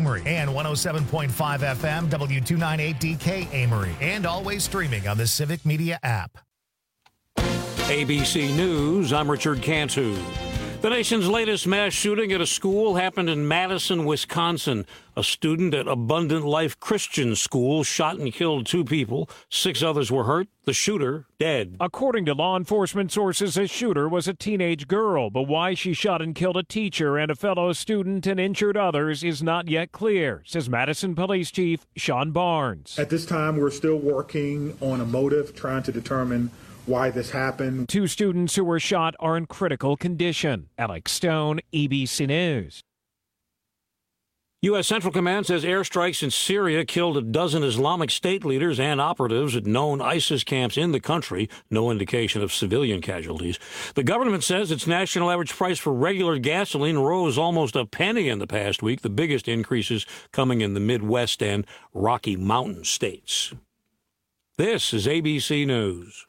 Amory, and 107.5 FM W298DK Amory, and always streaming on the Civic Media app. ABC News, I'm Richard Cantu. The nation's latest mass shooting at a school happened in Madison, Wisconsin. A student at Abundant Life Christian School shot and killed 2 people. 6 others were hurt. The shooter dead. According to law enforcement sources, the shooter was a teenage girl, but why she shot and killed a teacher and a fellow student and injured others is not yet clear, says Madison Police Chief Sean Barnes. At this time, we're still working on a motive, trying to determine why this happened. 2 students who were shot are in critical condition. Alex Stone, ABC News. U.S. Central Command says airstrikes in Syria killed a dozen Islamic State leaders and operatives at known ISIS camps in the country. No indication of civilian casualties. The government says its national average price for regular gasoline rose almost a penny in the past week, the biggest increases coming in the Midwest and Rocky Mountain states. This is ABC News.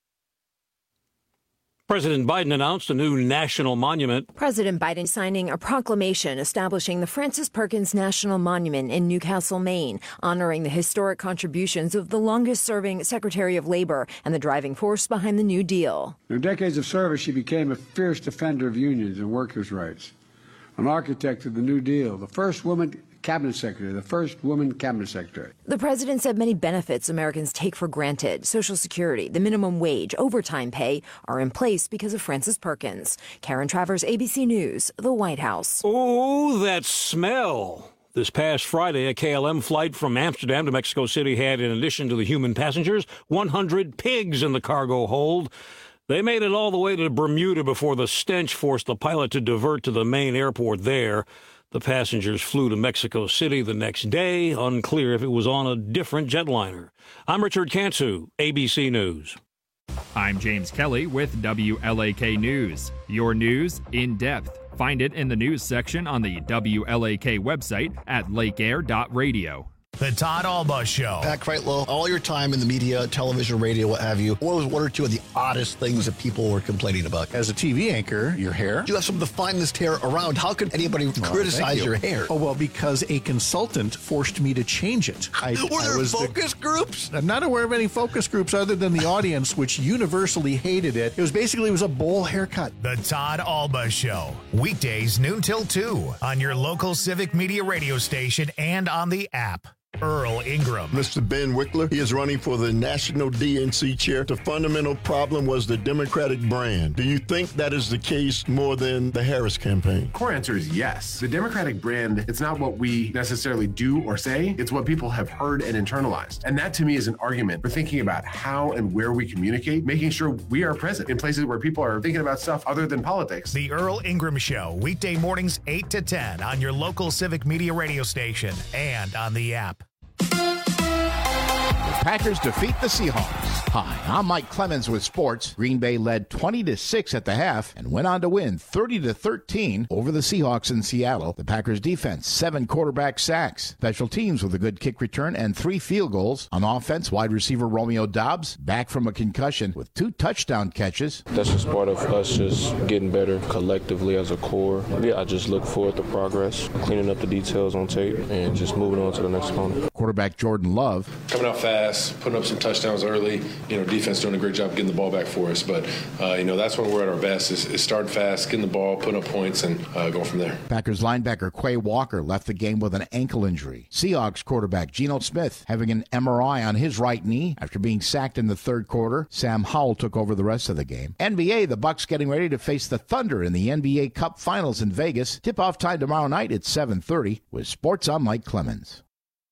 President Biden announced a new national monument. President Biden signing a proclamation establishing the Frances Perkins National Monument in Newcastle, Maine, honoring the historic contributions of the longest-serving Secretary of Labor and the driving force behind the New Deal. In her decades of service, she became a fierce defender of unions and workers' rights, an architect of the New Deal, the first woman cabinet secretary, the first woman cabinet secretary. The president said many benefits Americans take for granted, Social Security, the minimum wage, overtime pay, are in place because of Frances Perkins. Karen Travers, ABC News, the White House. Oh, that smell. This past Friday, a KLM flight from Amsterdam to Mexico City had, in addition to the human passengers, 100 pigs in the cargo hold. They made it all the way to Bermuda before the stench forced the pilot to divert to the main airport there. The passengers flew to Mexico City the next day, unclear if it was on a different jetliner. I'm Richard Cantu, ABC News. I'm James Kelly with WLAK News. Your news in depth. Find it in the news section on the WLAK website at lakeair.radio. The Todd Alba Show. Pat Kreitlow, all your time in the media, television, radio, what have you, what was 1 or 2 of the oddest things that people were complaining about? As a TV anchor, your hair. You have some of the finest hair around. How could anybody criticize your hair? Oh, well, because a consultant forced me to change it. Were there focus groups? I'm not aware of any focus groups other than the audience, which universally hated it. It was a bowl haircut. The Todd Alba Show. Weekdays noon till 2 on your local Civic Media radio station and on the app. Earl Ingram. Mr. Ben Wickler, he is running for the national DNC chair. The fundamental problem was the Democratic brand. Do you think that is the case more than the Harris campaign? Core answer is yes. The Democratic brand, it's not what we necessarily do or say, it's what people have heard and internalized. And that to me is an argument for thinking about how and where we communicate, making sure we are present in places where people are thinking about stuff other than politics. The Earl Ingram Show, weekday mornings 8 to 10 on your local Civic Media radio station and on the app. The Packers defeat the Seahawks. Hi, I'm Mike Clemens with sports. Green Bay led 20-6 at the half and went on to win 30-13 over the Seahawks in Seattle. The Packers defense, 7 quarterback sacks. Special teams with a good kick return and 3 field goals. On offense, wide receiver Romeo Doubs, back from a concussion with 2 touchdown catches. That's just part of us just getting better collectively as a core. Yeah, I just look forward to progress, cleaning up the details on tape, and just moving on to the next opponent. Quarterback Jordan Love. Coming out fast, putting up some touchdowns early. Defense doing a great job getting the ball back for us. But, that's when we're at our best is starting fast, getting the ball, putting up points, and going from there. Packers linebacker Quay Walker left the game with an ankle injury. Seahawks quarterback Geno Smith having an MRI on his right knee after being sacked in the third quarter. Sam Howell took over the rest of the game. NBA, the Bucks getting ready to face the Thunder in the NBA Cup Finals in Vegas. Tip-off time tomorrow night at 7:30 with Sports on Mike Clemens.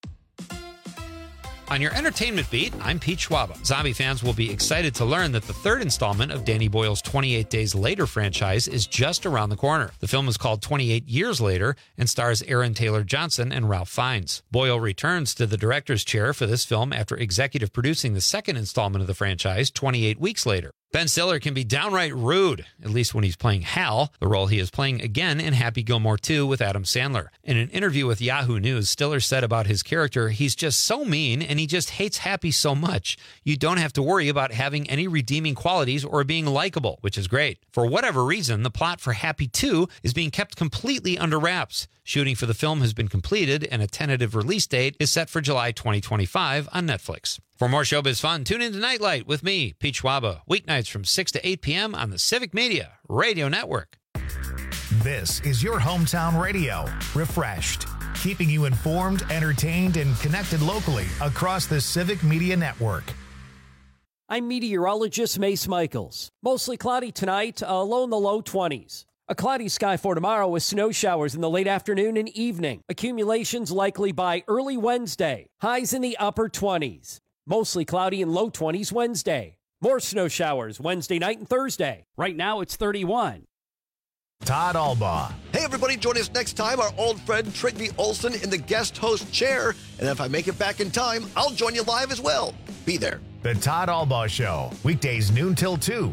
On your entertainment beat, I'm Pete Schwaba. Zombie fans will be excited to learn that the third installment of Danny Boyle's 28 Days Later franchise is just around the corner. The film is called 28 Years Later and stars Aaron Taylor Johnson and Ralph Fiennes. Boyle returns to the director's chair for this film after executive producing the second installment of the franchise 28 weeks later. Ben Stiller can be downright rude, at least when he's playing Hal, the role he is playing again in Happy Gilmore 2 with Adam Sandler. In an interview with Yahoo News, Stiller said about his character, he's just so mean and he just hates Happy so much. You don't have to worry about having any redeeming qualities or being likable, which is great. For whatever reason, the plot for Happy 2 is being kept completely under wraps. Shooting for the film has been completed and a tentative release date is set for July 2025 on Netflix. For more showbiz fun, tune into Nightlight with me, Pete Schwaba, weeknights from 6 to 8 p.m. on the Civic Media Radio Network. This is your hometown radio, refreshed, keeping you informed, entertained, and connected locally across the Civic Media Network. I'm meteorologist Mace Michaels. Mostly cloudy tonight, low in the low 20s. A cloudy sky for tomorrow with snow showers in the late afternoon and evening. Accumulations likely by early Wednesday. Highs in the upper 20s. Mostly cloudy and low 20s Wednesday. More snow showers Wednesday night and Thursday. Right now it's 31. Todd Albaugh. Hey, everybody, join us next time, our old friend Trygve Olsen in the guest host chair. And if I make it back in time, I'll join you live as well. Be there. The Todd Albaugh Show, weekdays noon till 2.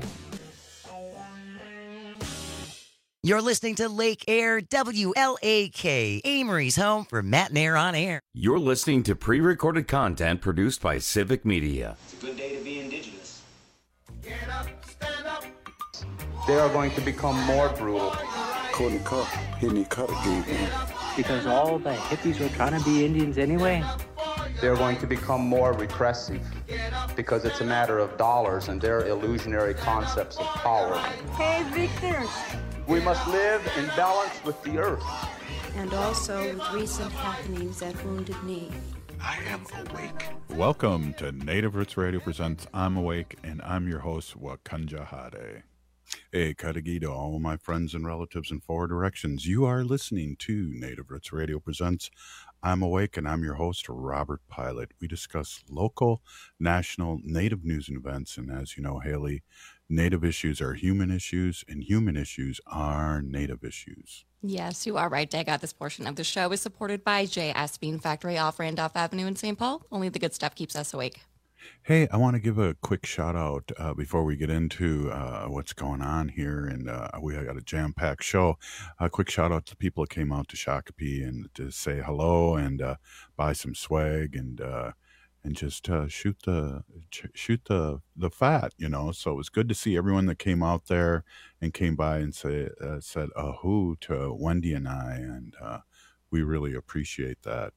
You're listening to Lake Air WLAK, Amory's home for Matt and Air on Air. You're listening to pre-recorded content produced by Civic Media. It's a good day to be indigenous. Get up, stand up. They are going to become more brutal. Couldn't cut, hitting cut again. Because all the hippies were trying to be Indians anyway. They're going to become more repressive because it's a matter of dollars and their illusionary concepts of power. Hey, Victor. We must live in balance with the earth. And also with recent happenings at Wounded Knee. I am awake. Welcome to Native Roots Radio presents I'm Awake, and I'm your host, Wakanja Hade. Hey, Kadagi to all my friends and relatives in four directions. You are listening to Native Roots Radio presents I'm Awake, and I'm your host, Robert Pilot. We discuss local, national, Native news and events, and as you know, Haley, Native issues are human issues, and human issues are Native issues. Yes, you are right, Dag. This portion of the show is supported by J.S. Bean Factory off Randolph Avenue in St. Paul. Only the good stuff keeps us awake. Hey, I want to give a quick shout out before we get into what's going on here, and we got a jam-packed show. A quick shout out to people that came out to Shakopee and to say hello and buy some swag and just shoot the fat, you know. So it was good to see everyone that came out there and came by and said ahoo to Wendy and I, and we really appreciate that.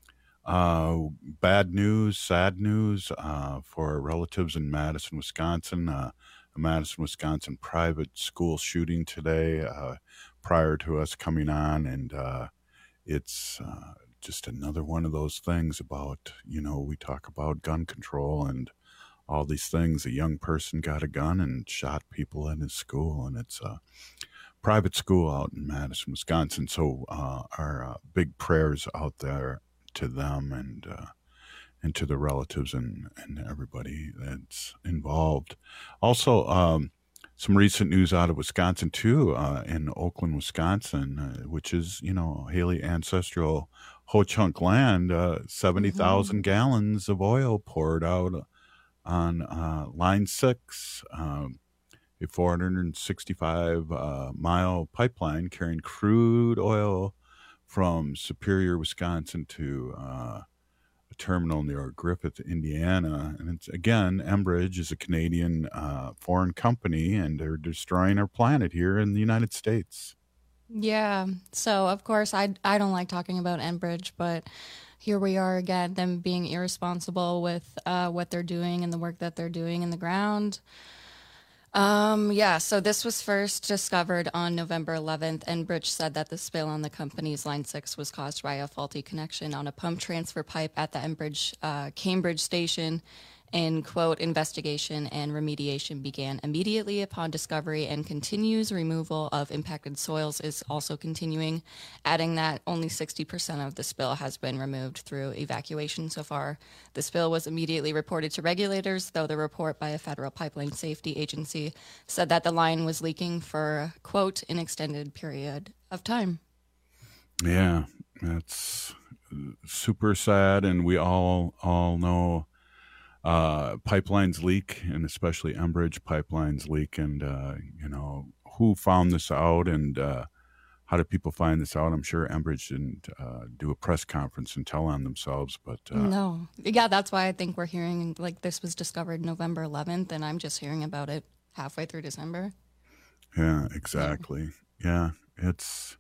Bad news, sad news for relatives in Madison, Wisconsin. A Madison, Wisconsin private school shooting today prior to us coming on, and it's just another one of those things about, you know, we talk about gun control and all these things. A young person got a gun and shot people in his school, and it's a private school out in Madison, Wisconsin. So our big prayers out there to them and to the relatives and everybody that's involved. Also, some recent news out of Wisconsin too, in Oakland, Wisconsin, which is, you know, Haley ancestral Ho-Chunk land. 70,000 gallons of oil poured out on Line 6, a 465 mile pipeline carrying crude oil from Superior, Wisconsin to a terminal near Griffith, Indiana. And it's, again, Enbridge is a Canadian foreign company, and they're destroying our planet here in the United States. Yeah. So, of course, I don't like talking about Enbridge, but here we are again, them being irresponsible with what they're doing and the work that they're doing in the ground. So this was first discovered on November 11th. Enbridge said that the spill on the company's Line 6 was caused by a faulty connection on a pump transfer pipe at the Enbridge Cambridge station. And, quote, investigation and remediation began immediately upon discovery, and continues removal of impacted soils is also continuing, adding that only 60% of the spill has been removed through evacuation so far. The spill was immediately reported to regulators, though the report by a federal pipeline safety agency said that the line was leaking for, quote, an extended period of time. Yeah, that's super sad, and we all know pipelines leak, and especially Enbridge pipelines leak. And, who found this out, and how did people find this out? I'm sure Enbridge didn't do a press conference and tell on themselves, but... No. Yeah, that's why I think we're hearing, like, this was discovered November 11th, and I'm just hearing about it halfway through December. Yeah, exactly. Yeah, it's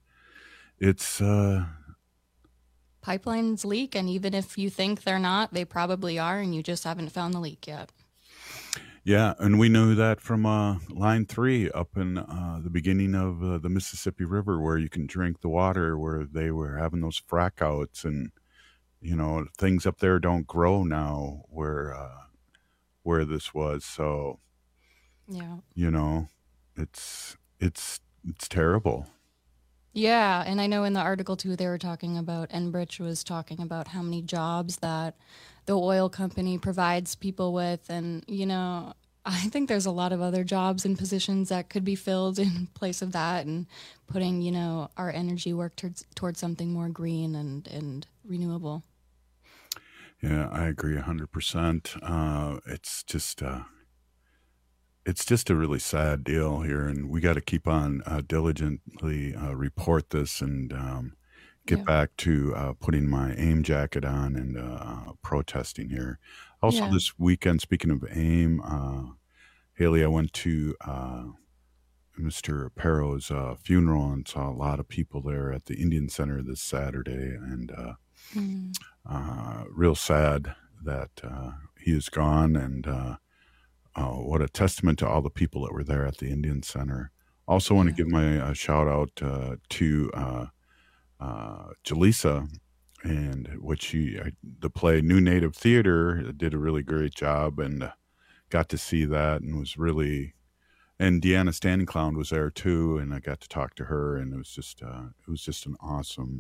Pipelines leak, and even if you think they're not, they probably are, and you just haven't found the leak yet. Yeah, and we knew that from Line 3 up in the beginning of the Mississippi River, where you can drink the water, where they were having those frack outs, and things up there don't grow now where this was. So yeah, it's terrible. Yeah, and I know in the article too they were talking about, Enbridge was talking about how many jobs that the oil company provides people with, and I think there's a lot of other jobs and positions that could be filled in place of that, and putting our energy work towards something more green and renewable. Yeah, I agree 100%. It's just a really sad deal here, and we got to keep on diligently report this and get back to putting my AIM jacket on and protesting here. Also, this weekend, speaking of AIM, Haley, I went to Mr. Perro's funeral and saw a lot of people there at the Indian Center this Saturday, and real sad that he is gone, and what a testament to all the people that were there at the Indian Center. Also want to give my shout out to Jaleesa, and the play New Native Theater did a really great job, and got to see that, and was really, and Deanna Standing Clown was there too, and I got to talk to her, and it was just an awesome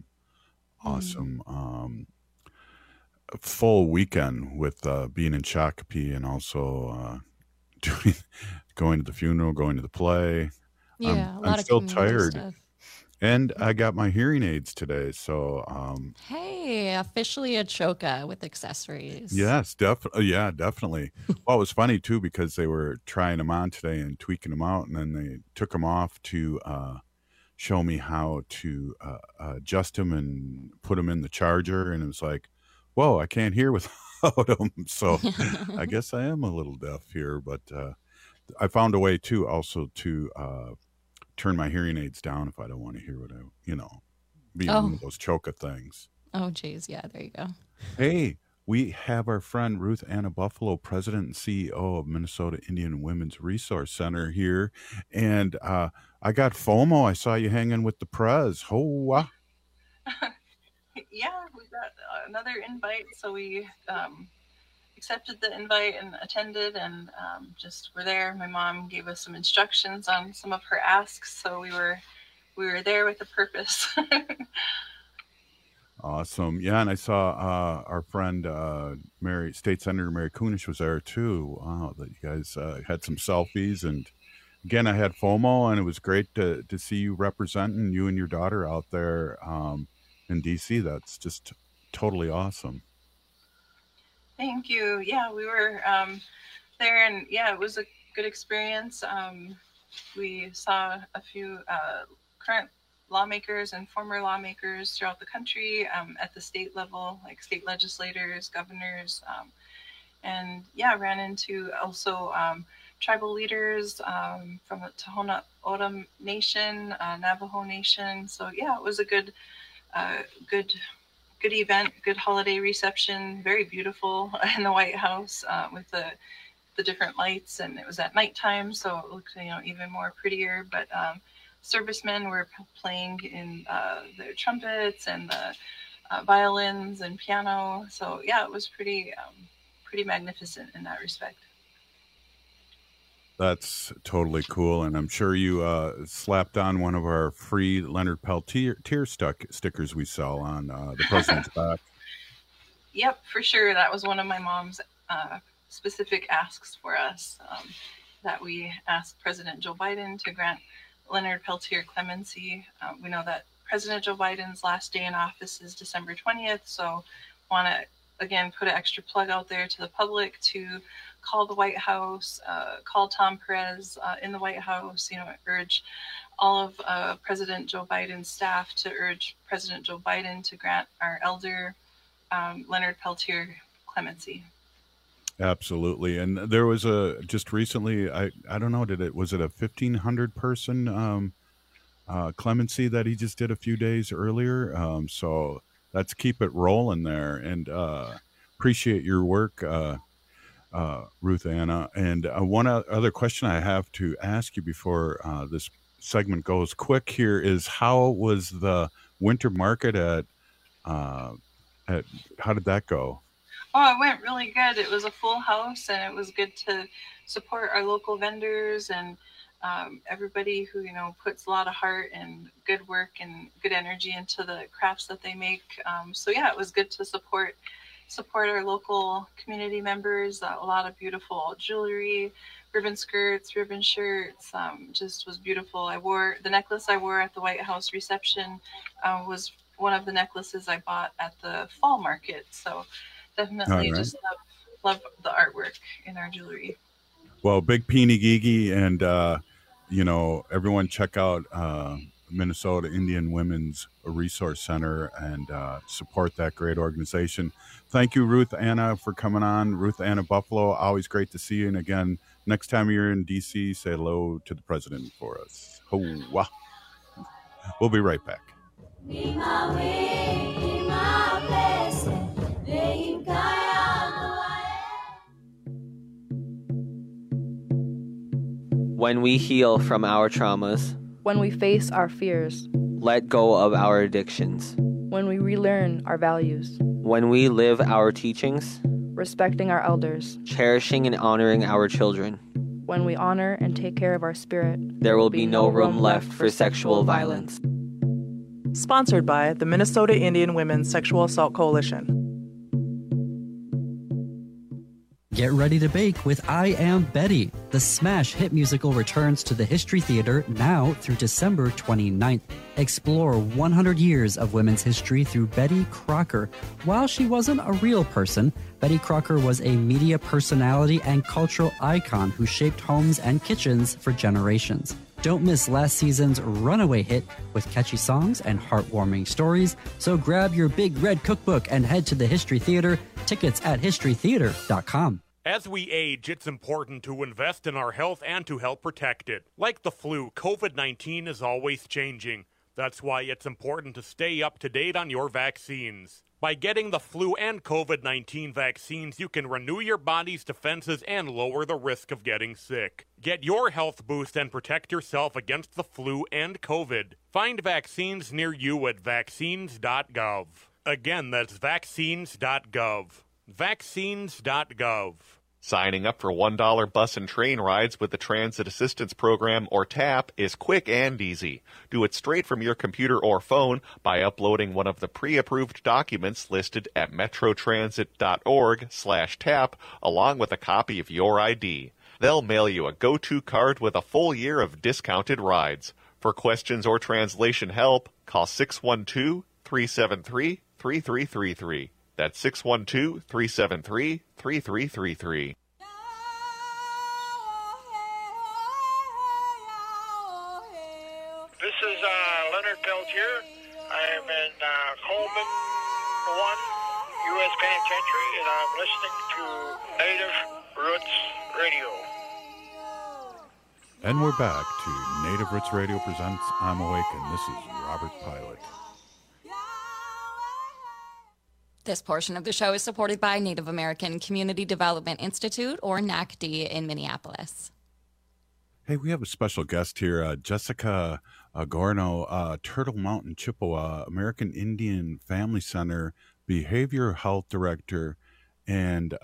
full weekend with being in Shakopee, and also going to the funeral, going to the play. Yeah, I'm still tired stuff. And I got my hearing aids today, so hey, officially a Choka with accessories. Yes, definitely. Well, it was funny too, because they were trying them on today and tweaking them out, and then they took them off to show me how to adjust them and put them in the charger, and it was like, whoa, I can't hear without them. So I guess I am a little deaf here, but I found a way too, also to turn my hearing aids down if I don't want to hear what being one of those Choka things. Oh, geez. Yeah, there you go. Hey, we have our friend Ruth Anna Buffalo, President and CEO of Minnesota Indian Women's Resource Center here. And I got FOMO. I saw you hanging with the Prez. Hoa. Yeah, we got another invite, so we accepted the invite and attended, and just were there. My mom gave us some instructions on some of her asks, so we were there with a purpose. Awesome. Yeah, and I saw our friend State Senator Mary Kunish was there too. Wow, that you guys had some selfies, and again, I had FOMO, and it was great to see you representing, you and your daughter out there in DC. That's just totally awesome. Thank you. Yeah, we were there, and yeah, it was a good experience. We saw a few current lawmakers and former lawmakers throughout the country at the state level, like state legislators, governors, and yeah, ran into also tribal leaders from the Tohono O'odham Nation, Navajo Nation. So yeah, it was a good event, good holiday reception, very beautiful in the White House with the different lights, and it was at nighttime, so it looked even more prettier. But servicemen were playing in their trumpets and the violins and piano. So yeah, it was pretty magnificent in that respect. That's totally cool, and I'm sure you slapped on one of our free Leonard Peltier stickers we sell on the president's back. Yep, for sure. That was one of my mom's specific asks for us, that we asked President Joe Biden to grant Leonard Peltier clemency. We know that President Joe Biden's last day in office is December 20th, so want to again, put an extra plug out there to the public to call the White House, call Tom Perez in the White House, urge all of President Joe Biden's staff to urge President Joe Biden to grant our elder Leonard Peltier clemency. Absolutely. And there was just recently, I don't know, was it a 1,500 person clemency that he just did a few days earlier? So let's keep it rolling there, and appreciate your work, Ruth Anna. And one other question I have to ask you before this segment goes quick here is, how was the winter market how did that go? Oh, it went really good. It was a full house, and it was good to support our local vendors and everybody who, puts a lot of heart and good work and good energy into the crafts that they make. So yeah, it was good to support our local community members. A lot of beautiful jewelry, ribbon skirts, ribbon shirts, just was beautiful. The necklace I wore at the White House reception was one of the necklaces I bought at the fall market. So definitely just love the artwork in our jewelry. Well, big Peeny Gigi, and everyone check out Minnesota Indian Women's Resource Center and support that great organization. Thank you, Ruth Anna, for coming on. Ruth Anna Buffalo, always great to see you. And again, next time you're in D.C., say hello to the president for us. Hoa. We'll be right back. When we heal from our traumas, when we face our fears, let go of our addictions, when we relearn our values, when we live our teachings, respecting our elders, cherishing and honoring our children, when we honor and take care of our spirit, there will be no room left for sexual violence. Sponsored by the Minnesota Indian Women's Sexual Assault Coalition. Get ready to bake with I Am Betty. The smash hit musical returns to the History Theater now through December 29th. Explore 100 years of women's history through Betty Crocker. While she wasn't a real person, Betty Crocker was a media personality and cultural icon who shaped homes and kitchens for generations. Don't miss last season's runaway hit with catchy songs and heartwarming stories. So grab your big red cookbook and head to the History Theater. Tickets at historytheater.com. As we age, it's important to invest in our health and to help protect it. Like the flu, COVID-19 is always changing. That's why it's important to stay up to date on your vaccines. By getting the flu and COVID-19 vaccines, you can renew your body's defenses and lower the risk of getting sick. Get your health boost and protect yourself against the flu and COVID. Find vaccines near you at vaccines.gov. Again, that's vaccines.gov. Vaccines.gov. Signing up for $1 bus and train rides with the Transit Assistance Program, or TAP, is quick and easy. Do it straight from your computer or phone by uploading one of the pre-approved documents listed at metrotransit.org/TAP, along with a copy of your ID. They'll mail you a go-to card with a full year of discounted rides. For questions or translation help, call 612-373-3333. That's 612-373-3333. This is Leonard Peltier. I am in Coleman 1, U.S. Penitentiary, and I'm listening to Native Roots Radio. And we're back to Native Roots Radio presents I'm Awake, and this is Robert Pilot. This portion of the show is supported by Native American Community Development Institute, or NACD, in Minneapolis. Hey, we have a special guest here, Jessica Gorno, Turtle Mountain, Chippewa, American Indian Family Center Behavioral Health Director, and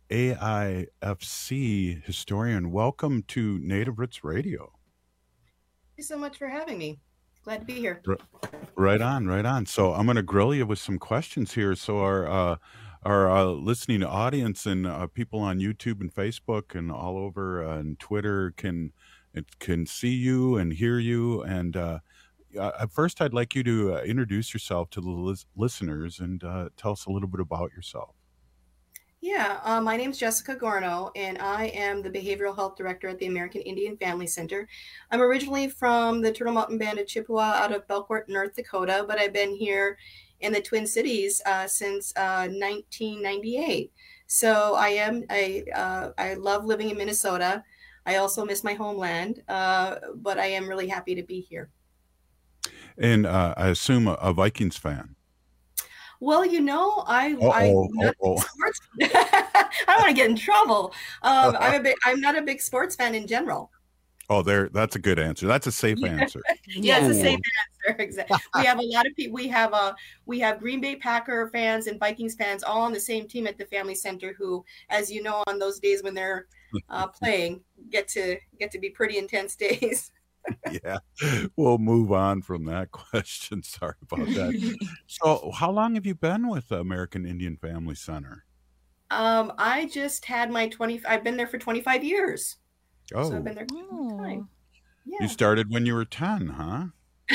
AIFC historian. Welcome to Native Roots Radio. Thank you so much for having me. Glad to be here. Right on. So I'm going to grill you with some questions here. So our listening audience and people on YouTube and Facebook and all over and Twitter can see you and hear you. And first, I'd like you to introduce yourself to the listeners and tell us a little bit about yourself. Yeah, my name's Jessica Garno, and I am the Behavioral Health Director at the American Indian Family Center. I'm originally from the Turtle Mountain Band of Chippewa out of Belcourt, North Dakota, but I've been here in the Twin Cities since 1998. So I love living in Minnesota. I also miss my homeland, but I am really happy to be here. And I assume a Vikings fan. Well, I'm not sports. I don't want to get in trouble. I'm not a big sports fan in general. Oh, that's a good answer. That's a safe answer. Yeah, it's a safe answer. Exactly. We have a lot of people. We have Green Bay Packer fans and Vikings fans all on the same team at the Family Center who, as you know, on those days when they're playing, get to be pretty intense days. Yeah, we'll move on from that question. Sorry about that. So how long have you been with the American Indian Family Center? I just had I've been there for 25 years. Oh, so I've been there for some time. Yeah. You started when you were 10, huh?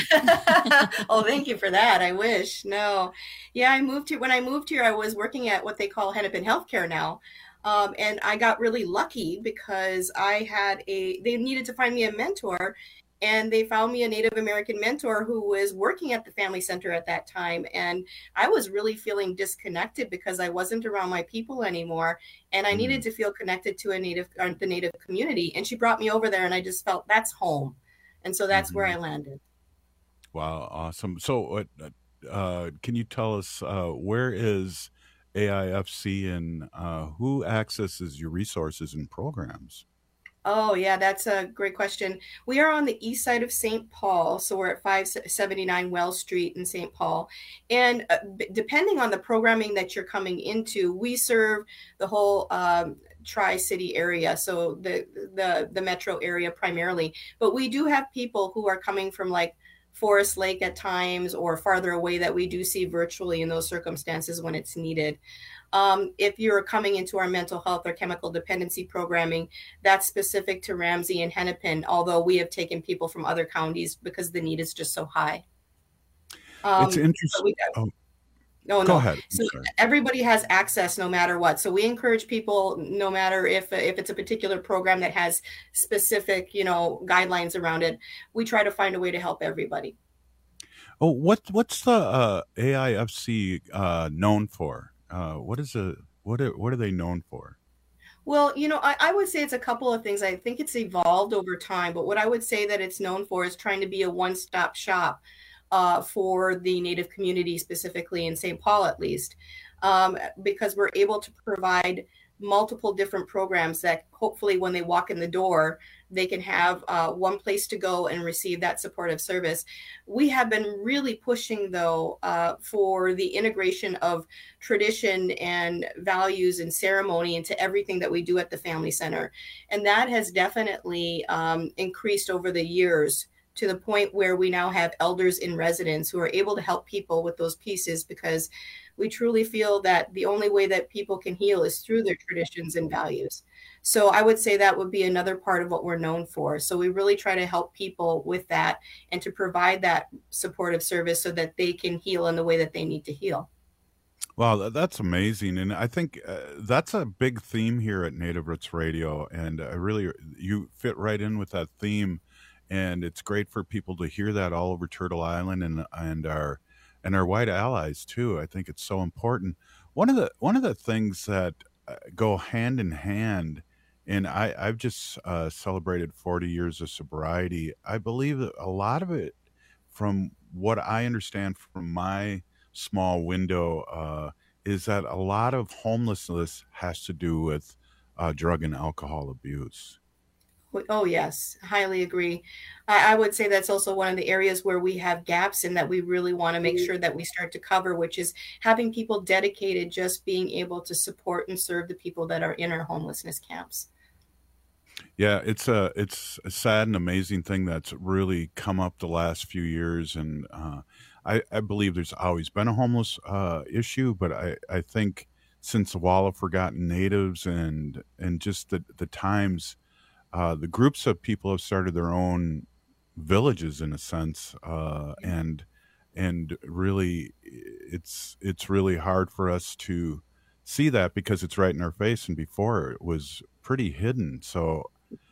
Oh, thank you for that. I wish. No. Yeah, when I moved here, I was working at what they call Hennepin Healthcare now. And I got really lucky because they needed to find me a mentor, and they found me a Native American mentor who was working at the Family Center at that time. And I was really feeling disconnected because I wasn't around my people anymore. And I needed to feel connected to the Native community. And she brought me over there, and I just felt that's home. And so that's where I landed. Wow. Awesome. So can you tell us where is AIFC and who accesses your resources and programs? Oh, yeah, that's a great question. We are on the east side of St. Paul. So we're at 579 Wells Street in St. Paul. And depending on the programming that you're coming into, we serve the whole Tri-City area, so the metro area primarily. But we do have people who are coming from like Forest Lake at times or farther away that we do see virtually in those circumstances when it's needed. If you're coming into our mental health or chemical dependency programming, that's specific to Ramsey and Hennepin, although we have taken people from other counties because the need is just so high. It's interesting. Go ahead. So everybody has access no matter what. So we encourage people, no matter if it's a particular program that has specific, guidelines around it, we try to find a way to help everybody. Oh, what's the AIFC known for? What are they known for? Well, I would say it's a couple of things. I think it's evolved over time, but what I would say that it's known for is trying to be a one-stop shop for the Native community, specifically in St. Paul, at least, because we're able to provide multiple different programs that hopefully when they walk in the door, they can have one place to go and receive that supportive service. We have been really pushing, though, for the integration of tradition and values and ceremony into everything that we do at the Family Center. And that has definitely increased over the years to the point where we now have elders in residence who are able to help people with those pieces, because we truly feel that the only way that people can heal is through their traditions and values. So I would say that would be another part of what we're known for. So we really try to help people with that and to provide that supportive service so that they can heal in the way that they need to heal. Wow, that's amazing. And I think that's a big theme here at Native Roots Radio. And you fit right in with that theme. And it's great for people to hear that all over Turtle Island and our white allies too. I think it's so important. One of the things that go hand in hand, and I've just celebrated 40 years of sobriety. I believe that a lot of it, from what I understand from my small window, is that a lot of homelessness has to do with drug and alcohol abuse. Oh, yes, highly agree. I would say that's also one of the areas where we have gaps and that we really want to make sure that we start to cover, which is having people dedicated just being able to support and serve the people that are in our homelessness camps. Yeah, it's a sad and amazing thing that's really come up the last few years. And I believe there's always been a homeless issue, but I think since the Wall of Forgotten Natives and just the times, the groups of people have started their own villages in a sense, and really it's really hard for us to see that because it's right in our face, and before it was pretty hidden. So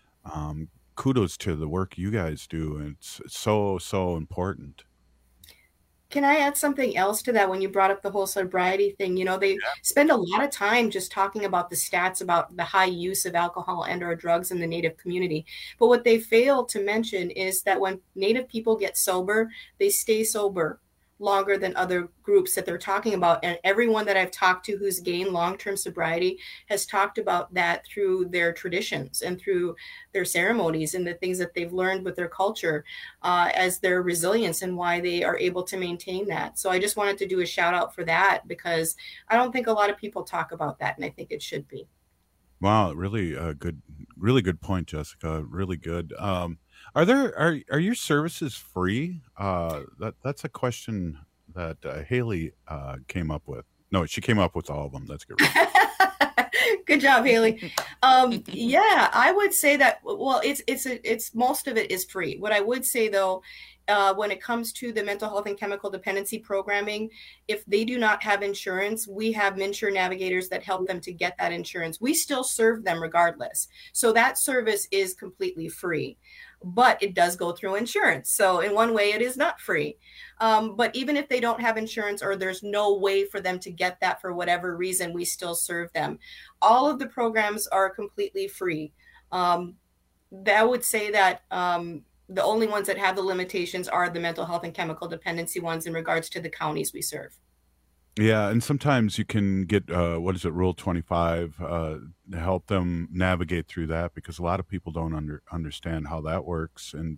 kudos to the work you guys do. It's so important. Can I add something else to that when you brought up the whole sobriety thing? They spend a lot of time just talking about the stats about the high use of alcohol and or drugs in the Native community. But what they fail to mention is that when Native people get sober, they stay sober longer than other groups that they're talking about. And everyone that I've talked to who's gained long-term sobriety has talked about that through their traditions and through their ceremonies and the things that they've learned with their culture as their resilience and why they are able to maintain that. So I just wanted to do a shout out for that because I don't think a lot of people talk about that, and I think it should be. Wow, really good point, Jessica. Really good. Are your services free? That's a question that Haley came up with. No, she came up with all of them. That's good. Good job, Haley. Yeah, I would say that. Well, it's most of it is free. What I would say though, when it comes to the mental health and chemical dependency programming, if they do not have insurance, we have MNsure navigators that help them to get that insurance. We still serve them regardless. So that service is completely free, but it does go through insurance. So in one way, it is not free. But even if they don't have insurance or there's no way for them to get that for whatever reason, we still serve them. All of the programs are completely free. I would say that the only ones that have the limitations are the mental health and chemical dependency ones in regards to the counties we serve. Yeah, and sometimes you can get Rule 25 to help them navigate through that, because a lot of people don't understand how that works. And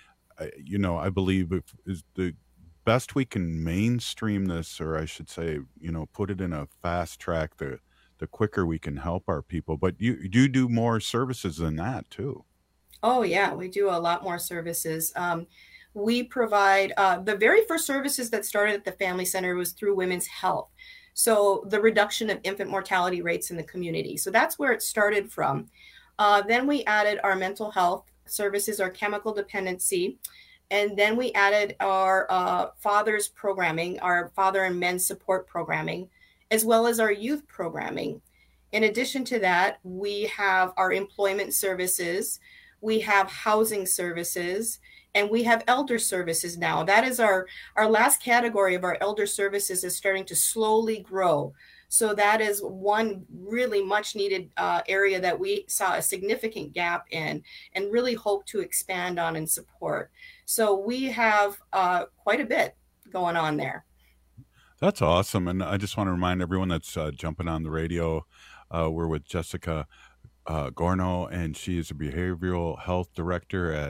I believe is the best we can mainstream this, or I should say, put it in a fast track, the quicker we can help our people. But you do more services than that too. Oh yeah, we do a lot more services. We provide the very first services that started at the Family Center was through women's health. So the reduction of infant mortality rates in the community. So that's where it started from. Then we added our mental health services, our chemical dependency. And then we added our fathers programming, our father and men support programming, as well as our youth programming. In addition to that, we have our employment services. We have housing services, and we have elder services now. That is our last category of our elder services is starting to slowly grow. So that is one really much needed area that we saw a significant gap in and really hope to expand on and support. So we have quite a bit going on there. That's awesome. And I just want to remind everyone that's jumping on the radio, we're with Jessica Gorno, and she is a behavioral health director at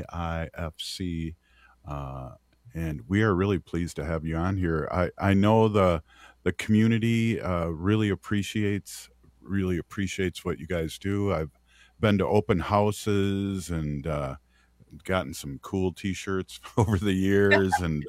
AIFC. And we are really pleased to have you on here. I know the community really appreciates what you guys do. I've been to open houses and gotten some cool T-shirts over the years, and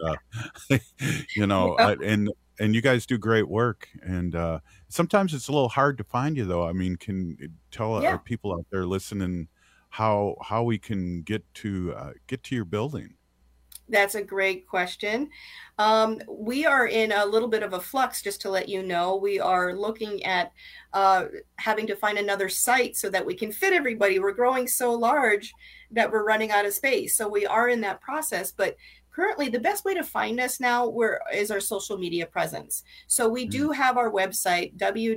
and you guys do great work. And sometimes it's a little hard to find you, though. I mean, can you tell our people out there listening how we can get to your building? That's a great question. We are in a little bit of a flux, just to let you know. We are looking at having to find another site so that we can fit everybody. We're growing so large that we're running out of space. So we are in that process. But currently, the best way to find us now is our social media presence. So we do have our website,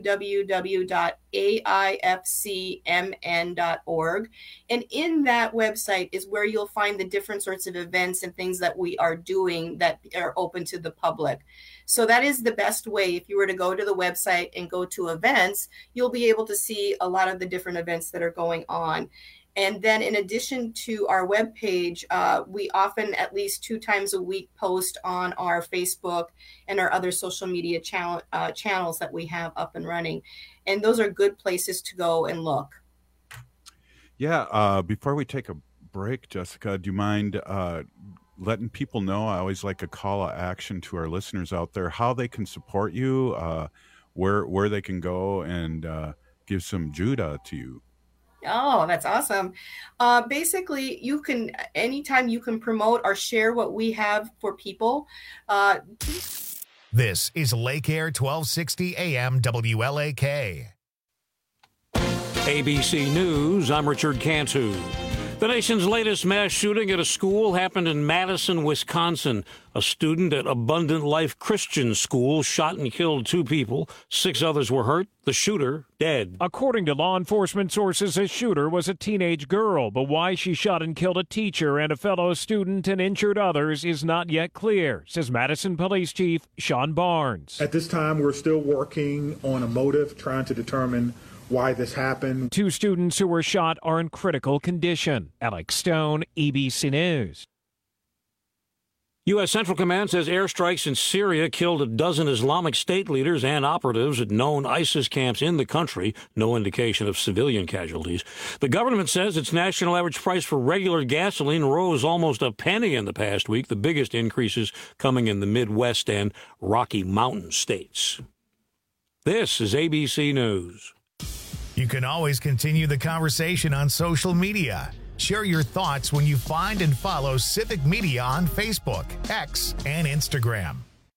www.aifcmn.org. And in that website is where you'll find the different sorts of events and things that we are doing that are open to the public. So that is the best way. If you were to go to the website and go to events, you'll be able to see a lot of the different events that are going on. And then in addition to our webpage, we often at least 2 times a week post on our Facebook and our other social media channels that we have up and running. And those are good places to go and look. Yeah. Before we take a break, Jessica, do you mind letting people know? I always like a call to action to our listeners out there, how they can support you, where they can go and give some Judah to you. Oh, that's awesome. Basically, anytime you can promote or share what we have for people. This is Lake Air 1260 AM WLAK. ABC News, I'm Richard Cantu. The nation's latest mass shooting at a school happened in Madison, Wisconsin. A student at Abundant Life Christian School shot and killed 2 people. 6 others were hurt. The shooter dead. According to law enforcement sources, the shooter was a teenage girl, but why she shot and killed a teacher and a fellow student and injured others is not yet clear, says Madison Police Chief Sean Barnes. At this time, we're still working on a motive, trying to determine why this happened. 2 students who were shot are in critical condition. Alex Stone, ABC News. U.S. Central Command says airstrikes in Syria killed a dozen Islamic State leaders and operatives at known ISIS camps in the country. No indication of civilian casualties. The government says its national average price for regular gasoline rose almost a penny in the past week, the biggest increases coming in the Midwest and Rocky Mountain states. This is ABC News. You can always continue the conversation on social media. Share your thoughts when you find and follow Civic Media on Facebook, X, and Instagram.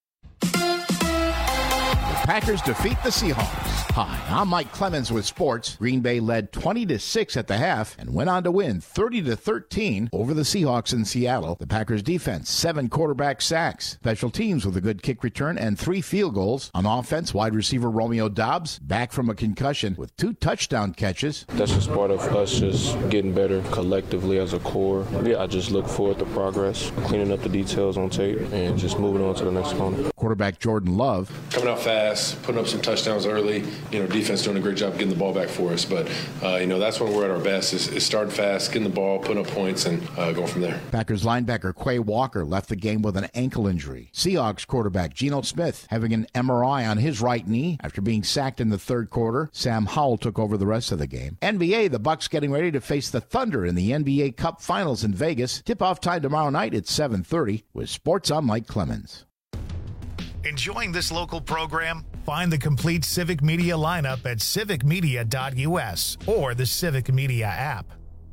The Packers defeat the Seahawks. Hi, I'm Mike Clemens with sports. Green Bay led 20-6 at the half and went on to win 30-13 over the Seahawks in Seattle. The Packers defense, 7 quarterback sacks. Special teams with a good kick return and 3 field goals. On offense, wide receiver Romeo Doubs, back from a concussion with 2 touchdown catches. That's just part of us just getting better collectively as a core. Yeah, I just look forward to progress, cleaning up the details on tape, and just moving on to the next opponent. Quarterback Jordan Love. Coming out fast, putting up some touchdowns early. Defense doing a great job getting the ball back for us. But, that's when we're at our best is starting fast, getting the ball, putting up points, and going from there. Packers linebacker Quay Walker left the game with an ankle injury. Seahawks quarterback Geno Smith having an MRI on his right knee after being sacked in the third quarter. Sam Howell took over the rest of the game. NBA, the Bucks getting ready to face the Thunder in the NBA Cup Finals in Vegas. Tip-off time tomorrow night at 7:30 with Sports on Mike Clemens. Enjoying this local program? Find the complete Civic Media lineup at civicmedia.us or the Civic Media app.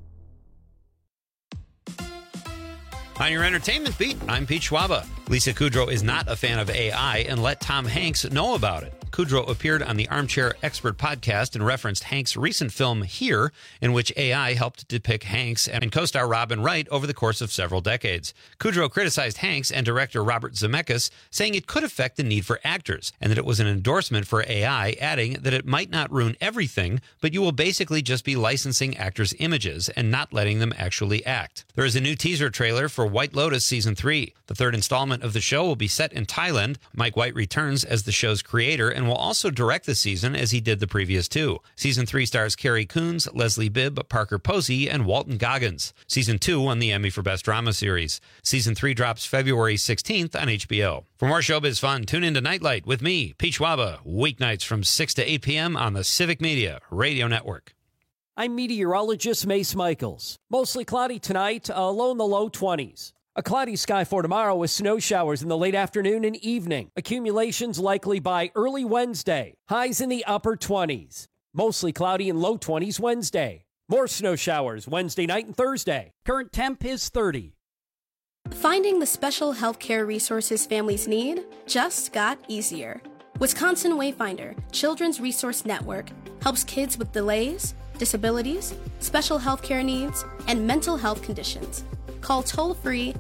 On your entertainment beat, I'm Pete Schwaba. Lisa Kudrow is not a fan of AI and let Tom Hanks know about it. Kudrow appeared on the Armchair Expert podcast and referenced Hanks' recent film Here, in which AI helped depict Hanks and co-star Robin Wright over the course of several decades. Kudrow criticized Hanks and director Robert Zemeckis, saying it could affect the need for actors and that it was an endorsement for AI, adding that it might not ruin everything, but you will basically just be licensing actors' images and not letting them actually act. There is a new teaser trailer for White Lotus Season 3. The 3rd installment of the show will be set in Thailand. Mike White returns as the show's creator and will also direct the season as he did the previous 2. Season 3 stars Carrie Coons, Leslie Bibb, Parker Posey, and Walton Goggins. Season 2 won the Emmy for Best Drama Series. Season 3 drops February 16th on HBO. For more showbiz fun, tune in to Nightlight with me, Pete Schwaba, weeknights from 6 to 8 p.m. on the Civic Media Radio Network. I'm meteorologist Mace Michaels. Mostly cloudy tonight, low in the low 20s. A cloudy sky for tomorrow with snow showers in the late afternoon and evening. Accumulations likely by early Wednesday. Highs in the upper 20s. Mostly cloudy and low 20s Wednesday. More snow showers Wednesday night and Thursday. Current temp is 30. Finding the special healthcare resources families need just got easier. Wisconsin Wayfinder Children's Resource Network helps kids with delays, disabilities, special healthcare needs, and mental health conditions. Call toll-free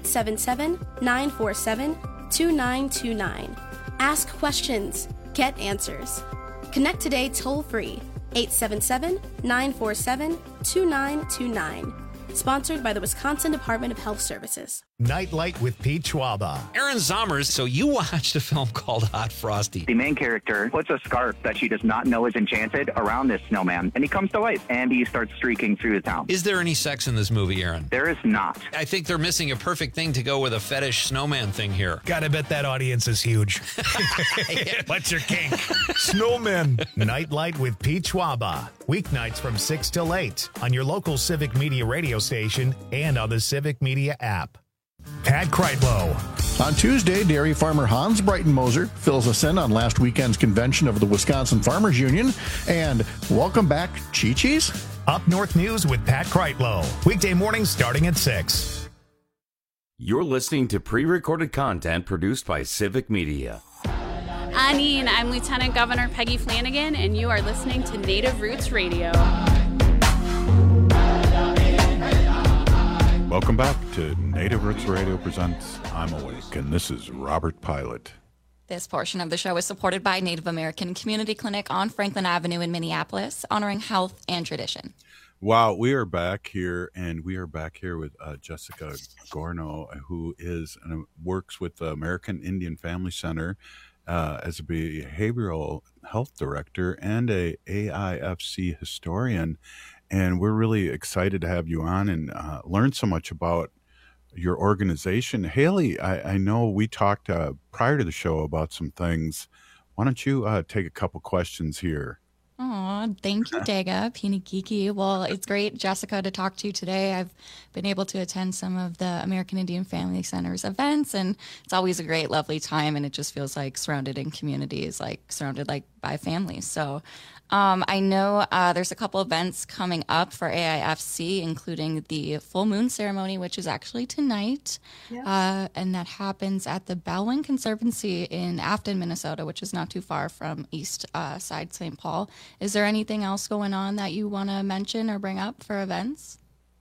877-947-2929. Ask questions. Get answers. Connect today toll-free 877-947-2929. Sponsored by the Wisconsin Department of Health Services. Nightlight with Pete Schwaba. Aaron Zommers, so you watched a film called Hot Frosty. The main character puts a scarf that she does not know is enchanted around this snowman, and he comes to life, and he starts streaking through the town. Is there any sex in this movie, Aaron? There is not. I think they're missing a perfect thing to go with a fetish snowman thing here. Gotta bet that audience is huge. What's your kink? Snowmen. Nightlight with Pete Schwaba. Weeknights from 6 till 8 on your local Civic Media radio station and on the Civic Media app. Pat Kreitlow. On Tuesday, dairy farmer Hans Breitenmoser fills us in on last weekend's convention of the Wisconsin Farmers Union. And welcome back, Chi-Chi's. Up North News with Pat Kreitlow. Weekday mornings starting at 6. You're listening to pre-recorded content produced by Civic Media. Anine, I'm Lieutenant Governor Peggy Flanagan, and you are listening to Native Roots Radio. Welcome back to Native Roots Radio presents I'm Awake, and this is Robert Pilot. This portion of the show is supported by Native American Community Clinic on Franklin Avenue in Minneapolis, honoring health and tradition. Wow, we are back here, and we are back here with Jessica Gorno, who works with the American Indian Family Center as a behavioral health director and a AIFC historian. And we're really excited to have you on and learn so much about your organization. Haley, I know we talked prior to the show about some things. Why don't you take a couple questions here? Oh, thank you, Daga, Pinigiki. Well, it's great, Jessica, to talk to you today. I've been able to attend some of the American Indian Family Center's events, and it's always a great, lovely time, and it just feels like surrounded in communities, like surrounded like by families. So I know there's a couple events coming up for AIFC, including the full moon ceremony, which is actually tonight. Yeah. And that happens at the Bellwin Conservancy in Afton, Minnesota, which is not too far from East Side St. Paul. Is there anything else going on that you want to mention or bring up for events?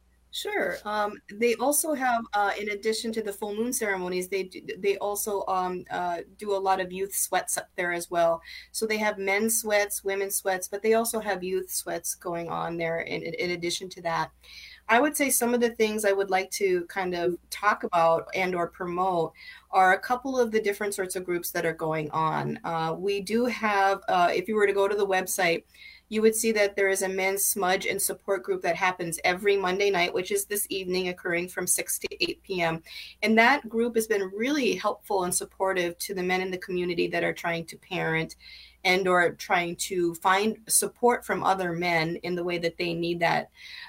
Sure. They also have, in addition to the full moon ceremonies, they also do a lot of youth sweats up there as well. So they have men's sweats, women's sweats, but they also have youth sweats going on there in addition to that. I would say some of the things I would like to kind of talk about and or promote are a couple of the different sorts of groups that are going on. We do have, if you were to go to the website, you would see that there is a men's smudge and support group that happens every Monday night, which is this evening, occurring from 6 to 8 p.m. And that group has been really helpful and supportive to the men in the community that are trying to parent and or trying to find support from other men in the way that they need that.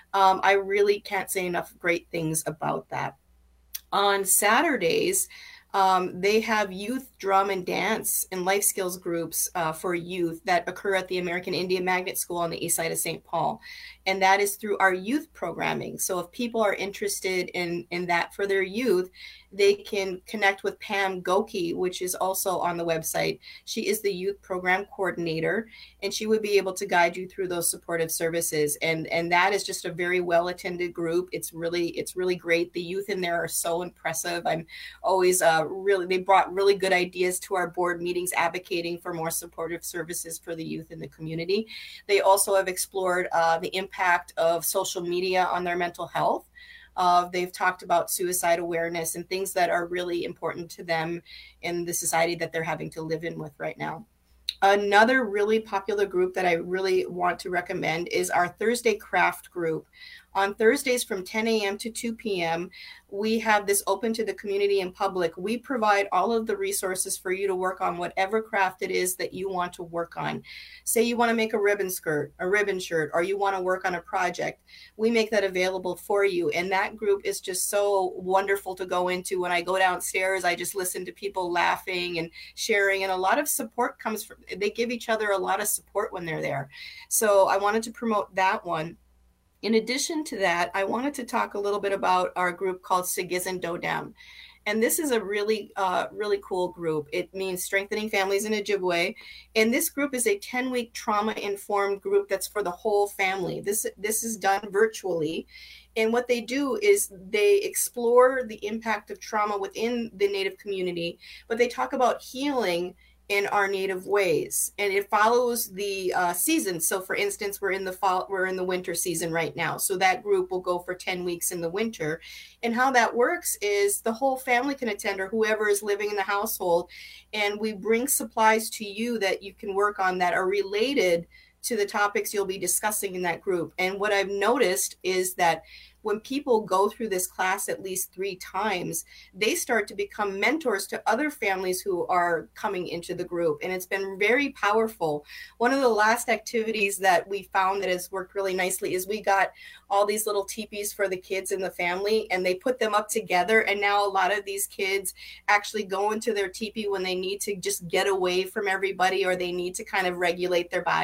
I really can't say enough great things about that. On Saturdays, they have youth drum and dance and life skills groups for youth that occur at the American Indian Magnet School on the east side of St. Paul. And that is through our youth programming. So if people are interested in that for their youth, they can connect with Pam Goki, which is also on the website. She is the youth program coordinator, and she would be able to guide you through those supportive services. And that is just a very well-attended group. It's really great. The youth in there are so impressive. I'm always they brought really good ideas to our board meetings advocating for more supportive services for the youth in the community. They also have explored the impact of social media on their mental health. They've talked about suicide awareness and things that are really important to them in the society that they're having to live in with right now. Another really popular group that I really want to recommend is our Thursday craft group. On Thursdays from 10 a.m. to 2 p.m., we have this open to the community and public. We provide all of the resources for you to work on whatever craft it is that you want to work on. Say you want to make a ribbon skirt, a ribbon shirt, or you want to work on a project. We make that available for you. And that group is just so wonderful to go into. When I go downstairs, I just listen to people laughing and sharing. And a lot of support comes from, they give each other a lot of support when they're there. So I wanted to promote that one. In addition to that, I wanted to talk a little bit about our group called Sigizin Dodam. And this is a really cool group. It means Strengthening Families in Ojibwe. And this group is a 10-week trauma-informed group that's for the whole family. This is done virtually. And what they do is they explore the impact of trauma within the Native community, but they talk about healing in our native ways, and it follows the seasons. So for instance, we're in the winter season right now. So that group will go for 10 weeks in the winter. And how that works is the whole family can attend, or whoever is living in the household. And we bring supplies to you that you can work on that are related to the topics you'll be discussing in that group. And what I've noticed is that when people go through this class at least 3 times, they start to become mentors to other families who are coming into the group. And it's been very powerful. One of the last activities that we found that has worked really nicely is we got all these little teepees for the kids in the family, and they put them up together. And now a lot of these kids actually go into their teepee when they need to just get away from everybody, or they need to kind of regulate their bodies.